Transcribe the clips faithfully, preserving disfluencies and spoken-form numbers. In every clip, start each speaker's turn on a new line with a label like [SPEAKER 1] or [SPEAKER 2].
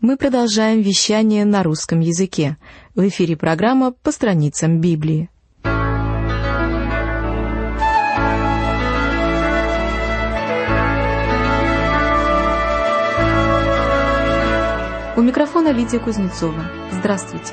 [SPEAKER 1] Мы продолжаем вещание на русском языке. В эфире программа «По страницам Библии». У микрофона Лидия Кузнецова. Здравствуйте.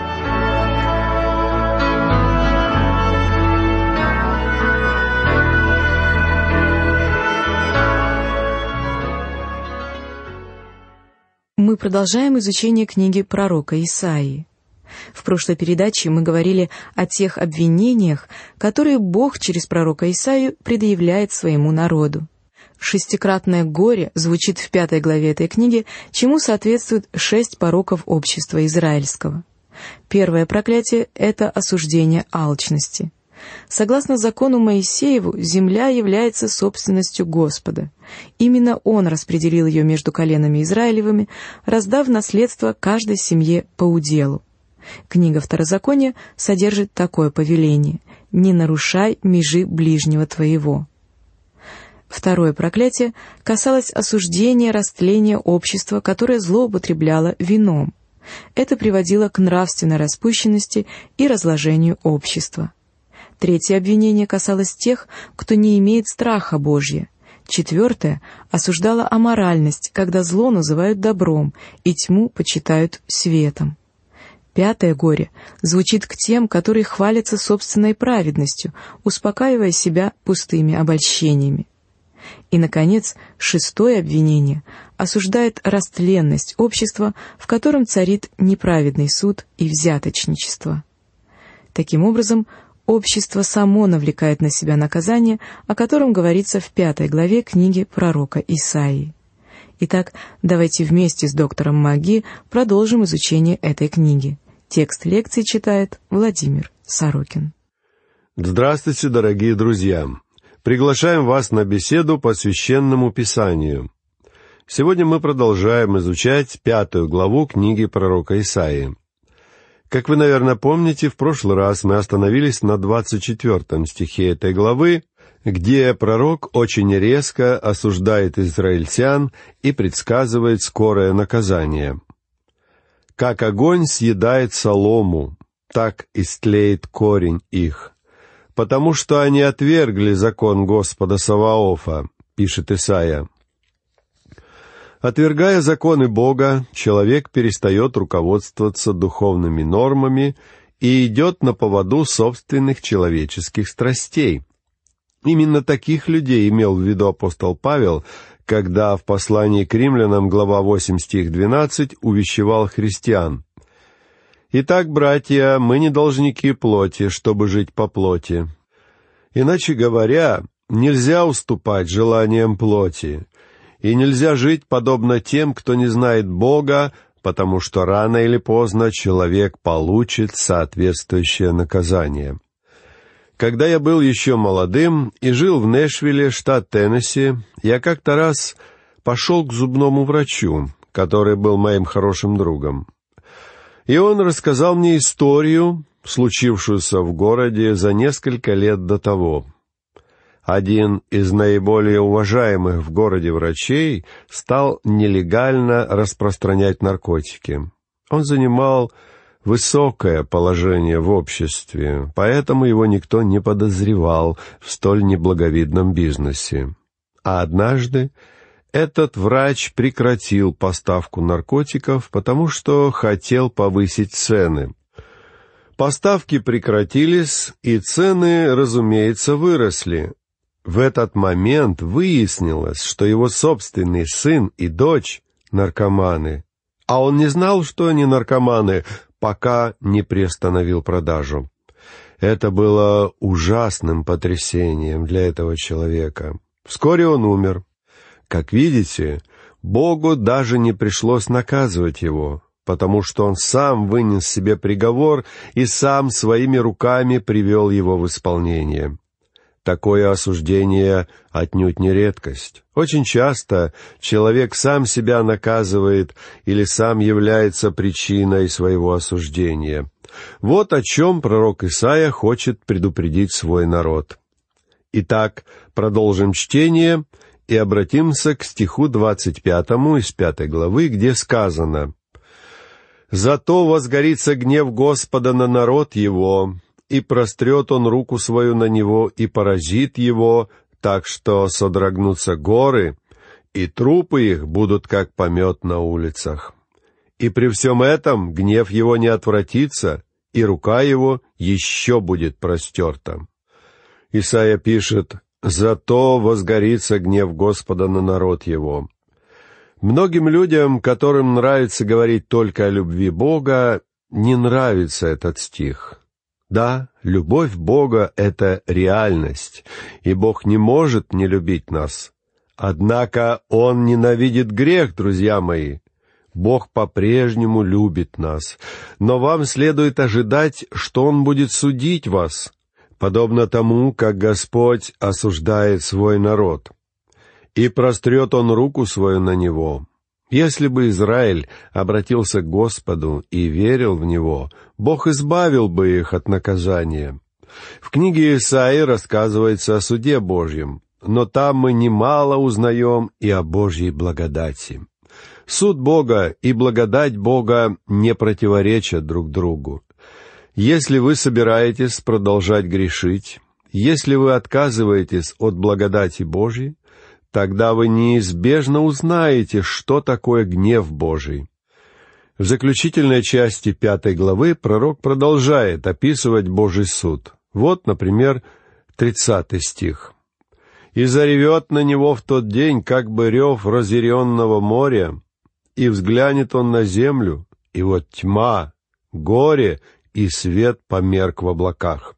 [SPEAKER 1] Мы продолжаем изучение книги пророка Исаии. В прошлой передаче мы говорили о тех обвинениях, которые Бог через пророка Исаию предъявляет своему народу. Шестикратное горе звучит в пятой главе этой книги, чему соответствует шесть пороков общества израильского. Первое проклятие — это осуждение алчности. Согласно закону Моисееву, земля является собственностью Господа. Именно Он распределил ее между коленами Израилевыми, раздав наследство каждой семье по уделу. Книга Второзакония содержит такое повеление: «Не нарушай межи ближнего твоего». Второе проклятие касалось осуждения растления общества, которое злоупотребляло вином. Это приводило к нравственной распущенности и разложению общества. Третье обвинение касалось тех, кто не имеет страха Божьего. Четвертое осуждало аморальность, когда зло называют добром и тьму почитают светом. Пятое горе звучит к тем, которые хвалятся собственной праведностью, успокаивая себя пустыми обольщениями. И, наконец, шестое обвинение осуждает растленность общества, в котором царит неправедный суд и взяточничество. Таким образом, общество само навлекает на себя наказание, о котором говорится в пятой главе книги пророка Исаии. Итак, давайте вместе с доктором Маги продолжим изучение этой книги. Текст лекции читает Владимир Сорокин.
[SPEAKER 2] Здравствуйте, дорогие друзья! Приглашаем вас на беседу по Священному Писанию. Сегодня мы продолжаем изучать пятую главу книги пророка Исаии. Как вы, наверное, помните, в прошлый раз мы остановились на двадцать четвёртом стихе этой главы, где пророк очень резко осуждает израильтян и предсказывает скорое наказание. «Как огонь съедает солому, так истлеет корень их, потому что они отвергли закон Господа Саваофа», пишет Исаия. Отвергая законы Бога, человек перестает руководствоваться духовными нормами и идет на поводу собственных человеческих страстей. Именно таких людей имел в виду апостол Павел, когда в послании к римлянам, глава восемь, стих двенадцать, увещевал христиан: «Итак, братья, мы не должники плоти, чтобы жить по плоти. Иначе говоря, нельзя уступать желаниям плоти, и нельзя жить подобно тем, кто не знает Бога, потому что рано или поздно человек получит соответствующее наказание». Когда я был еще молодым и жил в Нэшвилле, штат Теннесси, я как-то раз пошел к зубному врачу, который был моим хорошим другом. И он рассказал мне историю, случившуюся в городе за несколько лет до того. Один из наиболее уважаемых в городе врачей стал нелегально распространять наркотики. Он занимал высокое положение в обществе, поэтому его никто не подозревал в столь неблаговидном бизнесе. А однажды этот врач прекратил поставку наркотиков, потому что хотел повысить цены. Поставки прекратились, и цены, разумеется, выросли. В этот момент выяснилось, что его собственный сын и дочь — наркоманы. А он не знал, что они наркоманы, пока не приостановил продажу. Это было ужасным потрясением для этого человека. Вскоре он умер. Как видите, Богу даже не пришлось наказывать его, потому что Он сам вынес себе приговор и сам своими руками привел его в исполнение. Такое осуждение отнюдь не редкость. Очень часто человек сам себя наказывает или сам является причиной своего осуждения. Вот о чем пророк Исаия хочет предупредить свой народ. Итак, продолжим чтение и обратимся к стиху двадцать пятому из пятой главы, где сказано: «Зато возгорится гнев Господа на народ его, и прострет он руку свою на него, и поразит его, так что содрогнутся горы, и трупы их будут как помет на улицах. И при всем этом гнев его не отвратится, и рука его еще будет простерта». Исайя пишет: «Зато возгорится гнев Господа на народ его». Многим людям, которым нравится говорить только о любви Бога, не нравится этот стих. Да, любовь Бога — это реальность, и Бог не может не любить нас. Однако Он ненавидит грех, друзья мои. Бог по-прежнему любит нас, но вам следует ожидать, что Он будет судить вас, подобно тому, как Господь осуждает свой народ. «И прострет Он руку свою на него». Если бы Израиль обратился к Господу и верил в Него, Бог избавил бы их от наказания. В книге Исаии рассказывается о суде Божьем, но там мы немало узнаем и о Божьей благодати. Суд Бога и благодать Бога не противоречат друг другу. Если вы собираетесь продолжать грешить, если вы отказываетесь от благодати Божьей, тогда вы неизбежно узнаете, что такое гнев Божий. В заключительной части пятой главы пророк продолжает описывать Божий суд. Вот, например, тридцатый стих. «И заревет на него в тот день, как бы рев разъяренного моря, и взглянет он на землю, и вот тьма, горе и свет померк в облаках».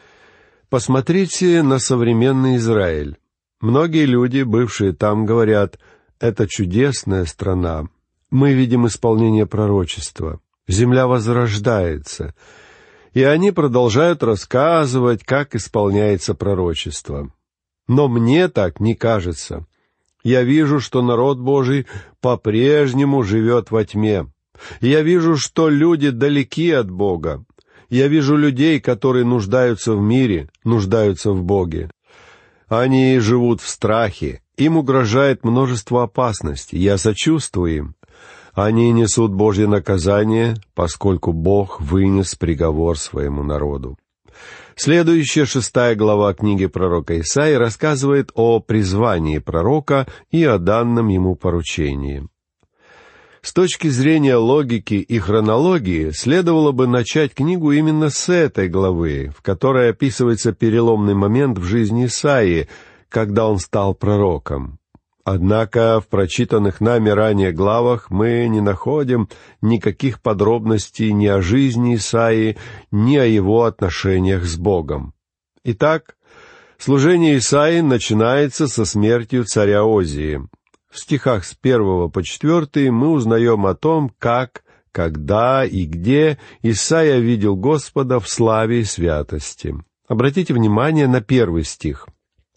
[SPEAKER 2] Посмотрите на современный Израиль. Многие люди, бывшие там, говорят: «Это чудесная страна. Мы видим исполнение пророчества. Земля возрождается». И они продолжают рассказывать, как исполняется пророчество. Но мне так не кажется. Я вижу, что народ Божий по-прежнему живет во тьме. Я вижу, что люди далеки от Бога. Я вижу людей, которые нуждаются в мире, нуждаются в Боге. Они живут в страхе, им угрожает множество опасностей, я сочувствую им. Они несут Божье наказание, поскольку Бог вынес приговор своему народу. Следующая шестая глава книги пророка Исаии рассказывает о призвании пророка и о данном ему поручении. С точки зрения логики и хронологии, следовало бы начать книгу именно с этой главы, в которой описывается переломный момент в жизни Исаии, когда он стал пророком. Однако в прочитанных нами ранее главах мы не находим никаких подробностей ни о жизни Исаии, ни о его отношениях с Богом. Итак, служение Исаии начинается со смертью царя Озии. В стихах с первого по четвертый мы узнаем о том, как, когда и где Исаия видел Господа в славе и святости. Обратите внимание на первый стих.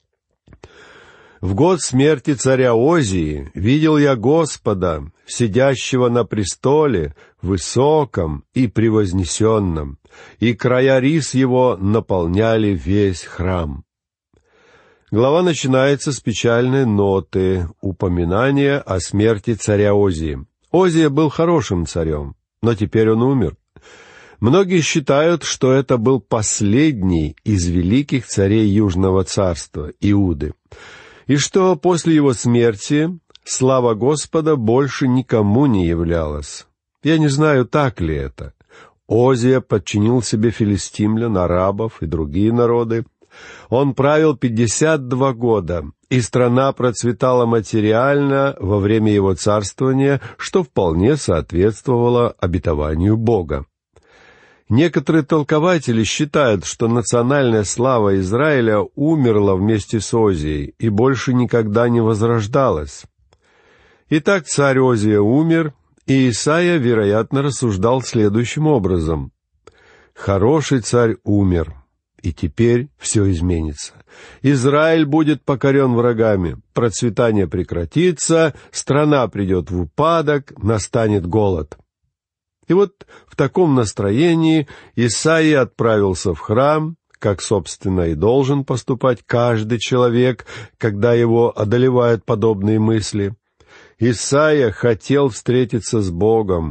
[SPEAKER 2] «В год смерти царя Озии видел я Господа, сидящего на престоле, высоком и превознесенном, и края рис его наполняли весь храм». Глава начинается с печальной ноты, упоминания о смерти царя Озии. Озия был хорошим царем, но теперь он умер. Многие считают, что это был последний из великих царей Южного царства, Иуды, и что после его смерти слава Господа больше никому не являлась. Я не знаю, так ли это. Озия подчинил себе филистимлян, арабов и другие народы. Он правил пятьдесят два года, и страна процветала материально во время его царствования, что вполне соответствовало обетованию Бога. Некоторые толкователи считают, что национальная слава Израиля умерла вместе с Озией и больше никогда не возрождалась. Итак, царь Озия умер, и Исаия, вероятно, рассуждал следующим образом: «Хороший царь умер, и теперь все изменится. Израиль будет покорен врагами, процветание прекратится, страна придет в упадок, настанет голод». И вот в таком настроении Исаия отправился в храм, как, собственно, и должен поступать каждый человек, когда его одолевают подобные мысли. Исаия хотел встретиться с Богом.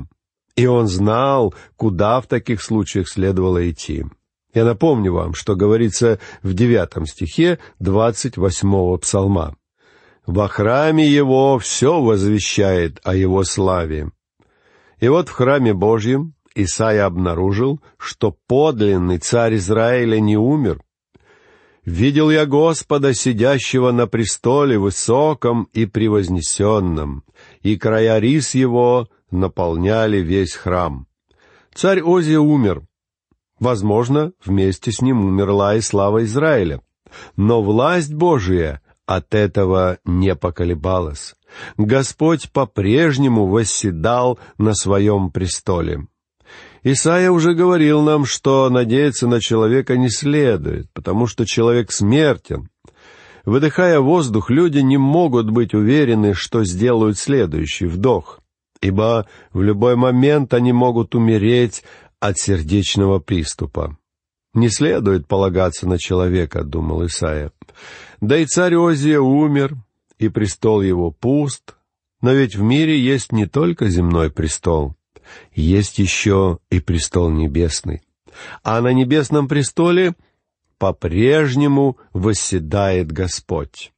[SPEAKER 2] И он знал, куда в таких случаях следовало идти. Я напомню вам, что говорится в девятом стихе двадцать восьмого псалма. «Во храме его все возвещает о его славе». И вот в храме Божьем Исаия обнаружил, что подлинный царь Израиля не умер. «Видел я Господа, сидящего на престоле высоком и превознесенном, и края рис его наполняли весь храм». Царь Озия умер. Возможно, вместе с ним умерла и слава Израиля. Но власть Божия от этого не поколебалась. Господь по-прежнему восседал на своем престоле. Исаия уже говорил нам, что надеяться на человека не следует, потому что человек смертен. Выдыхая воздух, люди не могут быть уверены, что сделают следующий вдох, ибо в любой момент они могут умереть от сердечного приступа. «Не следует полагаться на человека», — думал Исаия. «Да и царь Озия умер, и престол его пуст, но ведь в мире есть не только земной престол, есть еще и престол небесный. А на небесном престоле по-прежнему восседает Господь».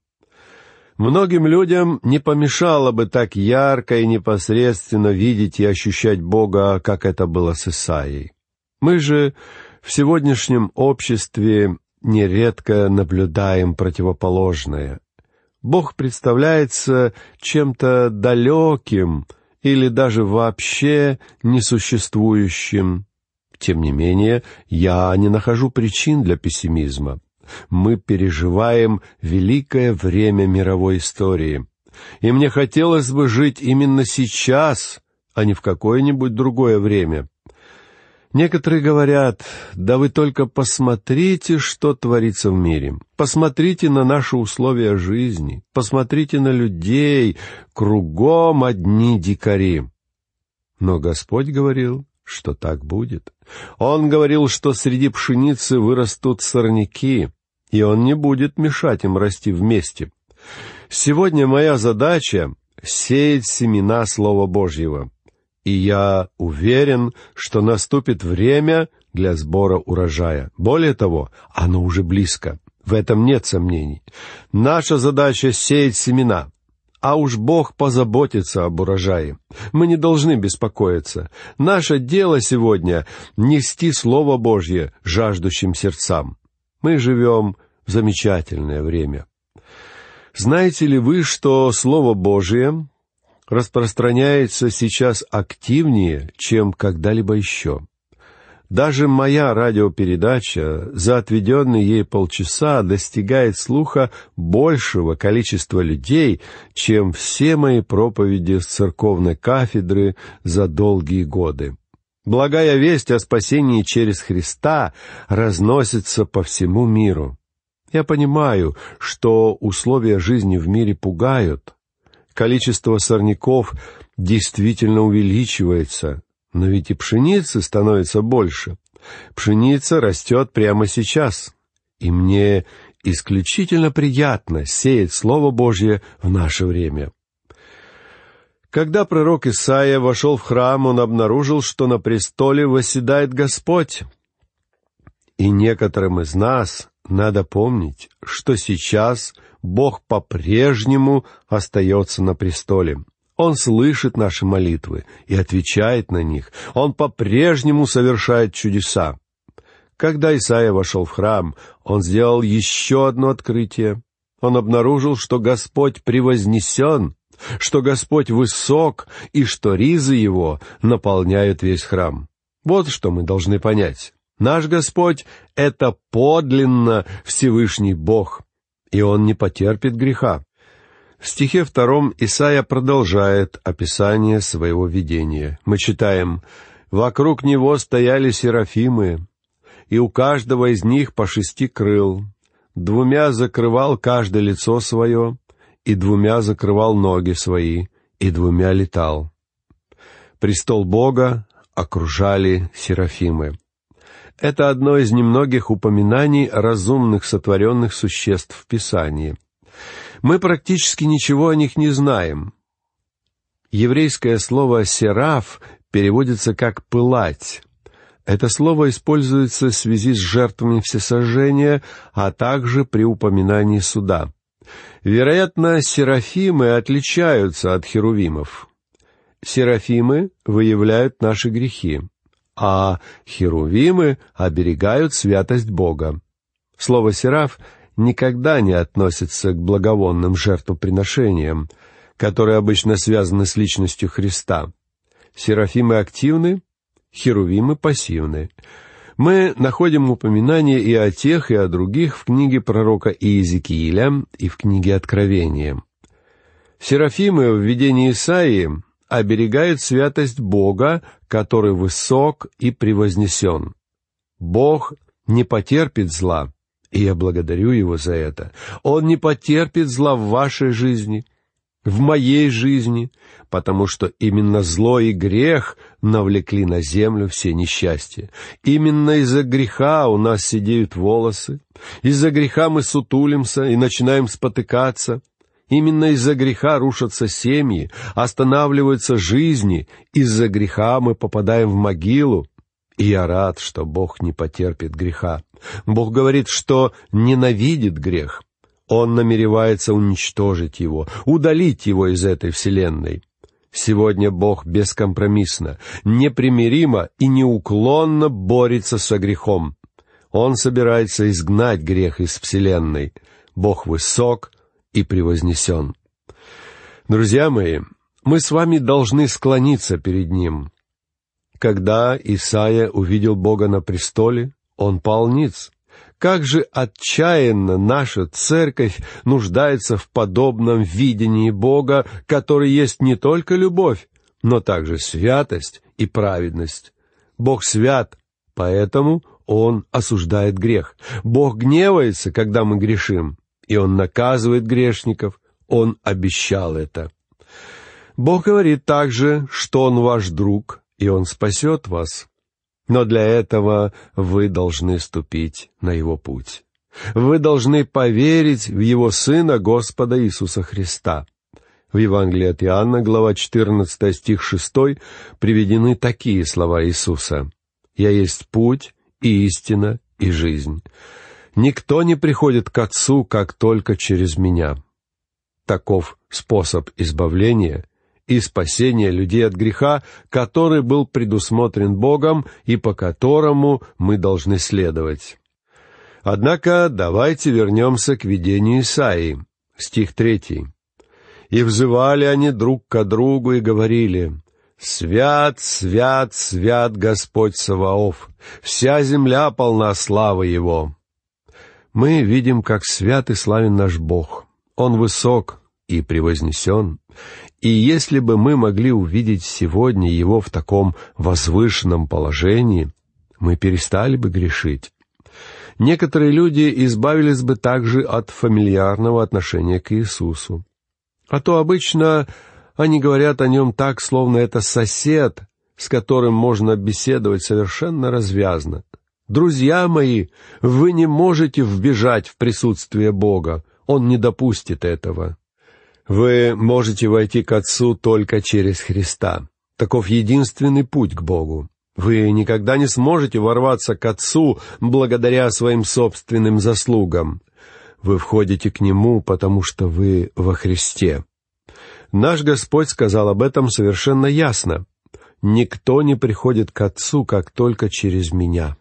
[SPEAKER 2] Многим людям не помешало бы так ярко и непосредственно видеть и ощущать Бога, как это было с Исаией. Мы же в сегодняшнем обществе нередко наблюдаем противоположное. Бог представляется чем-то далеким или даже вообще несуществующим. Тем не менее, я не нахожу причин для пессимизма. Мы переживаем великое время мировой истории, и мне хотелось бы жить именно сейчас, а не в какое-нибудь другое время. Некоторые говорят: да вы только посмотрите, что творится в мире. Посмотрите на наши условия жизни. Посмотрите на людей. Кругом одни дикари. Но Господь говорил, что так будет. Он говорил, что среди пшеницы вырастут сорняки, и Он не будет мешать им расти вместе. Сегодня моя задача — сеять семена Слова Божьего. И я уверен, что наступит время для сбора урожая. Более того, оно уже близко. В этом нет сомнений. Наша задача — сеять семена. А уж Бог позаботится об урожае. Мы не должны беспокоиться. Наше дело сегодня — нести Слово Божье жаждущим сердцам. Мы живем в замечательное время. Знаете ли вы, что Слово Божие распространяется сейчас активнее, чем когда-либо еще? Даже моя радиопередача за отведенные ей полчаса достигает слуха большего количества людей, чем все мои проповеди с церковной кафедры за долгие годы. Благая весть о спасении через Христа разносится по всему миру. Я понимаю, что условия жизни в мире пугают. Количество сорняков действительно увеличивается, но ведь и пшеницы становится больше. Пшеница растет прямо сейчас, и мне исключительно приятно сеять Слово Божье в наше время. Когда пророк Исаия вошел в храм, он обнаружил, что на престоле восседает Господь. И некоторым из нас надо помнить, что сейчас Бог по-прежнему остается на престоле. Он слышит наши молитвы и отвечает на них. Он по-прежнему совершает чудеса. Когда Исаия вошел в храм, он сделал еще одно открытие. Он обнаружил, что Господь превознесен, что Господь высок и что ризы Его наполняют весь храм. Вот что мы должны понять. Наш Господь — это подлинно Всевышний Бог, и Он не потерпит греха. В стихе втором Исаия продолжает описание своего видения. Мы читаем: «Вокруг него стояли серафимы, и у каждого из них по шести крыл. Двумя закрывал каждое лицо свое, и двумя закрывал ноги свои, и двумя летал». Престол Бога окружали серафимы. Это одно из немногих упоминаний разумных сотворенных существ в Писании. Мы практически ничего о них не знаем. Еврейское слово «сераф» переводится как «пылать». Это слово используется в связи с жертвами всесожжения, а также при упоминании суда. Вероятно, серафимы отличаются от херувимов. Серафимы выявляют наши грехи, а херувимы оберегают святость Бога. Слово «сераф» никогда не относится к благовонным жертвоприношениям, которые обычно связаны с личностью Христа. Серафимы активны, херувимы пассивны. Мы находим упоминания и о тех, и о других в книге пророка Иезекииля и в книге Откровения. Серафимы в видении Исаии оберегают святость Бога, который высок и превознесен. Бог не потерпит зла, и я благодарю Его за это. Он не потерпит зла в вашей жизни, в моей жизни, потому что именно зло и грех навлекли на землю все несчастья. Именно из-за греха у нас седеют волосы, из-за греха мы сутулимся и начинаем спотыкаться. Именно из-за греха рушатся семьи, останавливаются жизни, из-за греха мы попадаем в могилу. И я рад, что Бог не потерпит греха. Бог говорит, что ненавидит грех. Он намеревается уничтожить его, удалить его из этой вселенной. Сегодня Бог бескомпромиссно, непримиримо и неуклонно борется со грехом. Он собирается изгнать грех из вселенной. Бог высок и превознесен. Друзья мои, мы с вами должны склониться перед Ним. Когда Исаия увидел Бога на престоле, он пал ниц. Как же отчаянно наша церковь нуждается в подобном видении Бога, который есть не только любовь, но также святость и праведность. Бог свят, поэтому Он осуждает грех. Бог гневается, когда мы грешим, и Он наказывает грешников. Он обещал это. Бог говорит также, что Он ваш друг, и Он спасет вас. Но для этого вы должны ступить на Его путь. Вы должны поверить в Его Сына, Господа Иисуса Христа. В Евангелии от Иоанна, глава четырнадцатая, стих шестой, приведены такие слова Иисуса. «Я есть путь и истина и жизнь. Никто не приходит к Отцу, как только через Меня». Таков способ избавления и спасения людей от греха, который был предусмотрен Богом и по которому мы должны следовать. Однако давайте вернемся к видению Исаии, стих третий. «И взывали они друг ко другу и говорили: Свят, свят, свят Господь Саваоф, вся земля полна славы Его». Мы видим, как свят и славен наш Бог. Он высок и превознесен. И если бы мы могли увидеть сегодня Его в таком возвышенном положении, мы перестали бы грешить. Некоторые люди избавились бы также от фамильярного отношения к Иисусу. А то обычно они говорят о Нем так, словно это сосед, с которым можно беседовать совершенно развязно. Друзья мои, вы не можете вбежать в присутствие Бога. Он не допустит этого. Вы можете войти к Отцу только через Христа. Таков единственный путь к Богу. Вы никогда не сможете ворваться к Отцу благодаря своим собственным заслугам. Вы входите к Нему, потому что вы во Христе. Наш Господь сказал об этом совершенно ясно. «Никто не приходит к Отцу, как только через Меня».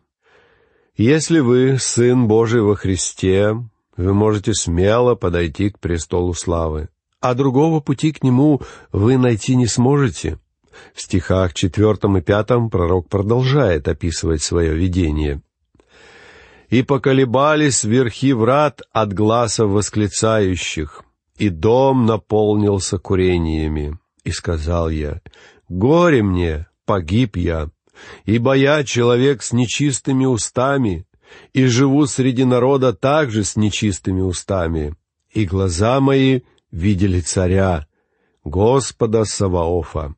[SPEAKER 2] Если вы Сын Божий во Христе, вы можете смело подойти к престолу славы. А другого пути к Нему вы найти не сможете. В стихах четвертом и пятом пророк продолжает описывать свое видение. «И поколебались верхи врат от гласа восклицающих, и дом наполнился курениями. И сказал я: горе мне, погиб я, ибо я человек с нечистыми устами, и живу среди народа также с нечистыми устами, и глаза мои видели царя, Господа Саваофа».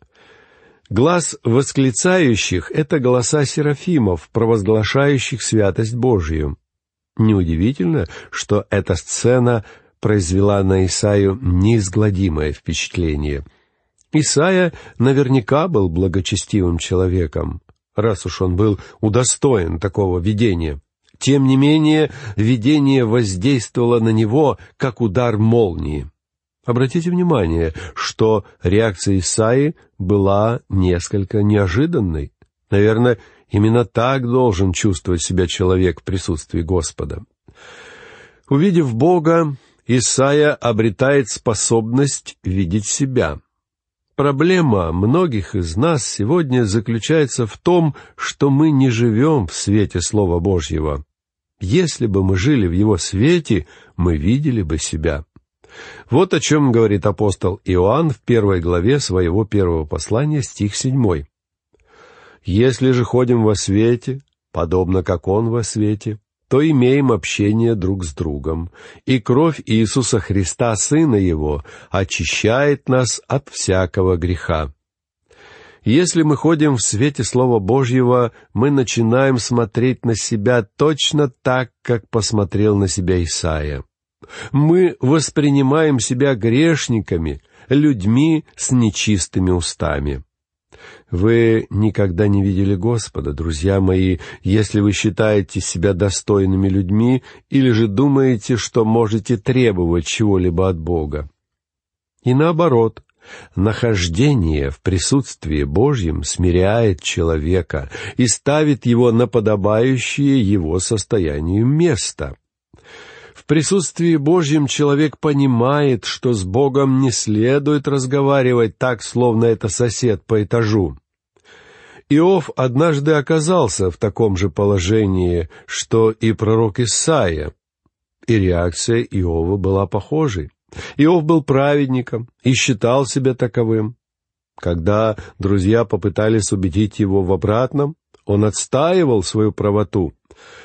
[SPEAKER 2] Глас восклицающих — это голоса серафимов, провозглашающих святость Божью. Неудивительно, что эта сцена произвела на Исаию неизгладимое впечатление. Исайя наверняка был благочестивым человеком, раз уж он был удостоен такого видения. Тем не менее, видение воздействовало на него, как удар молнии. Обратите внимание, что реакция Исаии была несколько неожиданной. Наверное, именно так должен чувствовать себя человек в присутствии Господа. Увидев Бога, Исайя обретает способность видеть себя. Проблема многих из нас сегодня заключается в том, что мы не живем в свете Слова Божьего. Если бы мы жили в Его свете, мы видели бы себя. Вот о чем говорит апостол Иоанн в первой главе своего первого послания, стих седьмой. «Если же ходим во свете, подобно как Он во свете, то имеем общение друг с другом, и кровь Иисуса Христа, Сына Его, очищает нас от всякого греха». Если мы ходим в свете Слова Божьего, мы начинаем смотреть на себя точно так, как посмотрел на себя Исайя. Мы воспринимаем себя грешниками, людьми с нечистыми устами. Вы никогда не видели Господа, друзья мои, если вы считаете себя достойными людьми или же думаете, что можете требовать чего-либо от Бога. И наоборот, нахождение в присутствии Божьем смиряет человека и ставит его на подобающее его состоянию место. В присутствии Божьем человек понимает, что с Богом не следует разговаривать так, словно это сосед по этажу. Иов однажды оказался в таком же положении, что и пророк Исайя, и реакция Иова была похожей. Иов был праведником и считал себя таковым. Когда друзья попытались убедить его в обратном, он отстаивал свою правоту.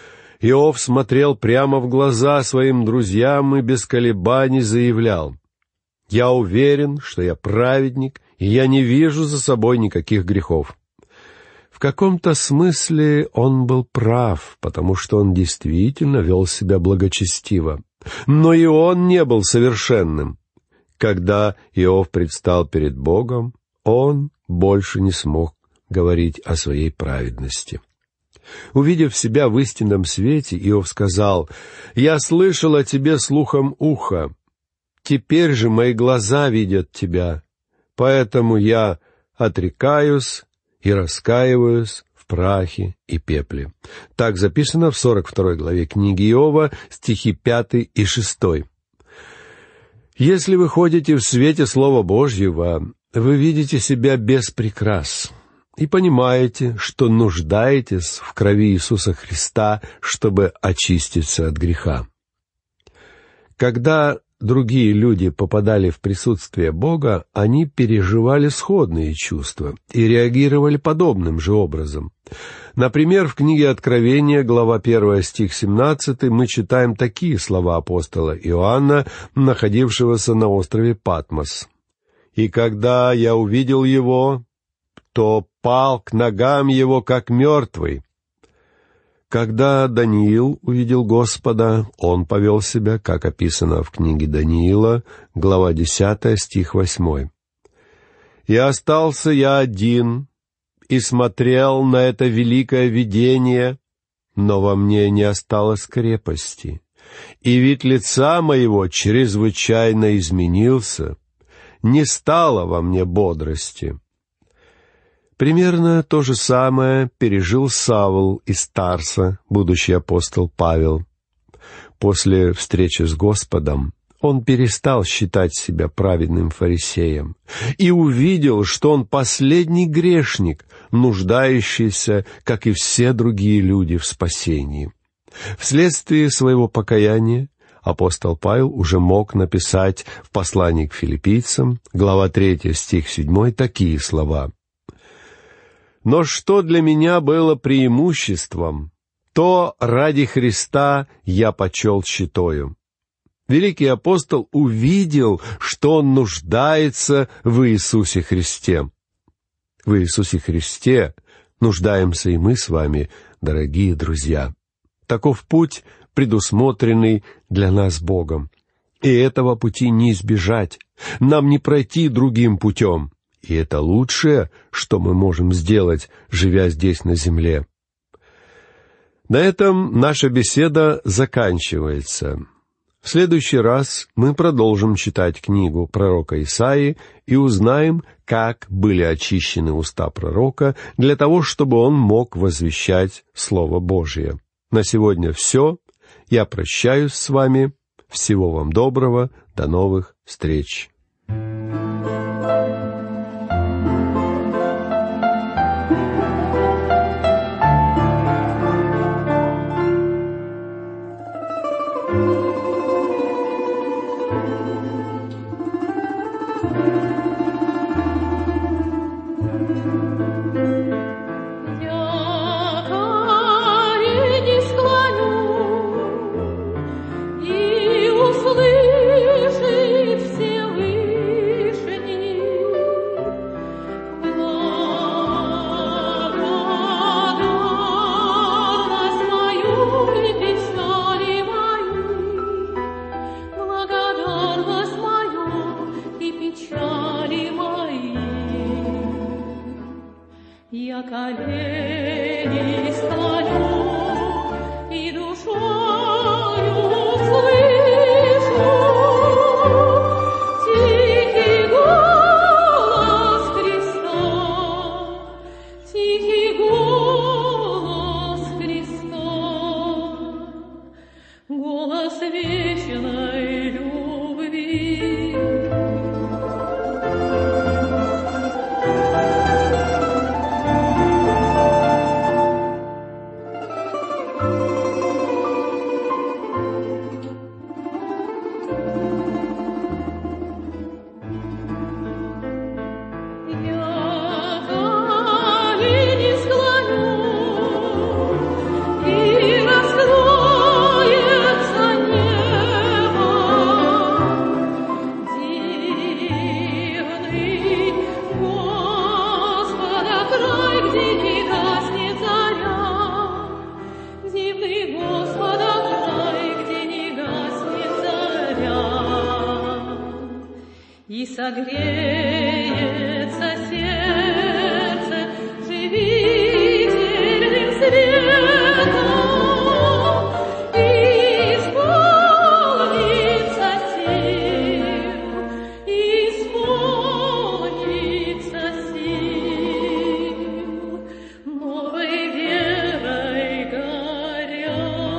[SPEAKER 2] Иов смотрел прямо в глаза своим друзьям и без колебаний заявлял: «Я уверен, что я праведник, и я не вижу за собой никаких грехов». В каком-то смысле он был прав, потому что он действительно вел себя благочестиво. Но и он не был совершенным. Когда Иов предстал перед Богом, он больше не смог говорить о своей праведности. Увидев себя в истинном свете, Иов сказал: «Я слышал о тебе слухом уха. Теперь же мои глаза видят тебя, поэтому я отрекаюсь и раскаиваюсь в прахе и пепле». Так записано в сорок второй главе книги Иова, стихи пятый и шестой. Если вы ходите в свете Слова Божьего, вы видите себя без прикрас и понимаете, что нуждаетесь в крови Иисуса Христа, чтобы очиститься от греха. Когда другие люди попадали в присутствие Бога, они переживали сходные чувства и реагировали подобным же образом. Например, в книге Откровения, глава первая, стих семнадцатый, мы читаем такие слова апостола Иоанна, находившегося на острове Патмос. «И когда я увидел его, то пал к ногам его, как мертвый». Когда Даниил увидел Господа, он повел себя, как описано в книге Даниила, глава десятая, стих восьмой. «И остался я один, и смотрел на это великое видение, но во мне не осталось крепости, и вид лица моего чрезвычайно изменился, не стало во мне бодрости». Примерно то же самое пережил Савл из Тарса, будущий апостол Павел. После встречи с Господом он перестал считать себя праведным фарисеем и увидел, что он последний грешник, нуждающийся, как и все другие люди, в спасении. Вследствие своего покаяния апостол Павел уже мог написать в послании к филиппийцам, глава третья, стих седьмой, такие слова: «Но что для меня было преимуществом, то ради Христа я почел считаю». Великий апостол увидел, что он нуждается в Иисусе Христе. В Иисусе Христе нуждаемся и мы с вами, дорогие друзья. Таков путь, предусмотренный для нас Богом. И этого пути не избежать. Нам не пройти другим путем. И это лучшее, что мы можем сделать, живя здесь на земле. На этом наша беседа заканчивается. В следующий раз мы продолжим читать книгу пророка Исаии и узнаем, как были очищены уста пророка для того, чтобы он мог возвещать Слово Божие. На сегодня все. Я прощаюсь с вами. Всего вам доброго. До новых встреч.
[SPEAKER 3] Я колени склоню и душою слышу тихий голос Христа, тихий голос Христа, голос вечной любви. И согреется сердце живительным светом, и исполнится сил, исполнится сил, новой верой горя.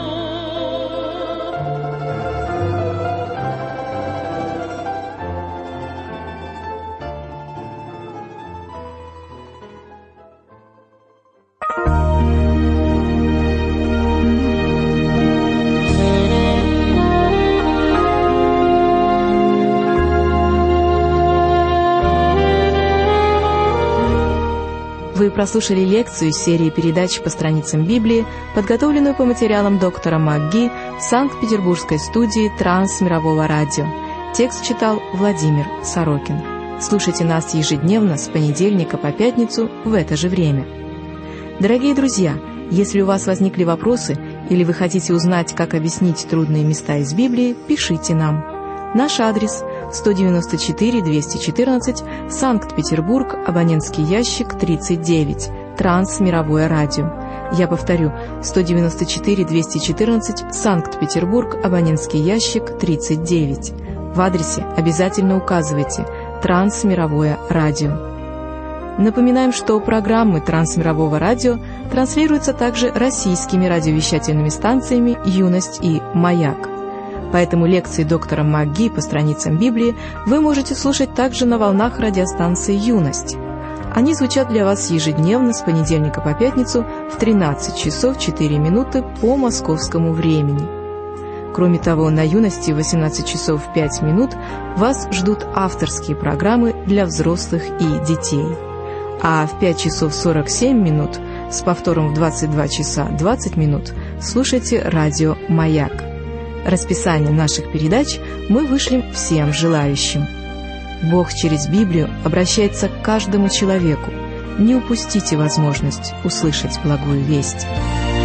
[SPEAKER 1] Вы прослушали лекцию из серии передач по страницам Библии, подготовленную по материалам доктора МакГи в Санкт-Петербургской студии Трансмирового радио. Текст читал Владимир Сорокин. Слушайте нас ежедневно с понедельника по пятницу в это же время. Дорогие друзья, если у вас возникли вопросы или вы хотите узнать, как объяснить трудные места из Библии, пишите нам. Наш адрес – сто девяносто четыре двести четырнадцать, Санкт-Петербург, абонентский ящик тридцать девять, Трансмировое радио. Я повторю, сто девяносто четыре двести четырнадцать, Санкт-Петербург, абонентский ящик тридцать девять. В адресе обязательно указывайте «Трансмировое радио». Напоминаем, что программы Трансмирового радио транслируются также российскими радиовещательными станциями «Юность» и «Маяк». Поэтому лекции доктора МакГи по страницам Библии вы можете слушать также на волнах радиостанции «Юность». Они звучат для вас ежедневно с понедельника по пятницу в тринадцать часов четыре минуты по московскому времени. Кроме того, на «Юности» в восемнадцать часов пять минут вас ждут авторские программы для взрослых и детей. А в пять часов сорок семь минут с повтором в двадцать два часа двадцать минут слушайте радио «Маяк». Расписание наших передач мы вышлем всем желающим. Бог через Библию обращается к каждому человеку. Не упустите возможность услышать благую весть.